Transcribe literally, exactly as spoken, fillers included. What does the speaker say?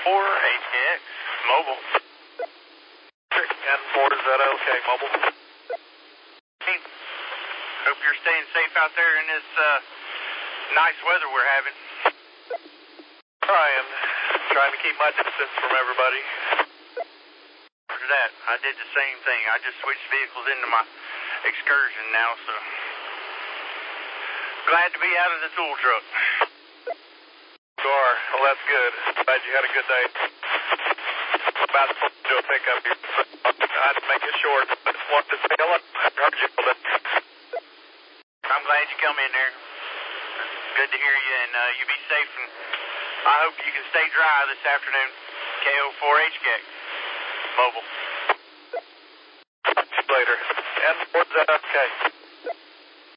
four H K X, mobile. N four Z L K, mobile. Hey, hope you're staying safe out there in this uh, nice weather we're having. Trying. Trying to keep my distance from everybody. After that, I did the same thing. I just switched vehicles into my excursion now, so glad to be out of the tool truck. You are. Well, that's good. Glad you had a good day. I'm about to do a pickup here. I had to make it short. I just wanted to say hello. I heard you all day. I'm glad you come in there. Good to hear you, and uh, you be safe, and I hope you can stay dry this afternoon. K O four H K, mobile. Talk to you later. N four Z L K.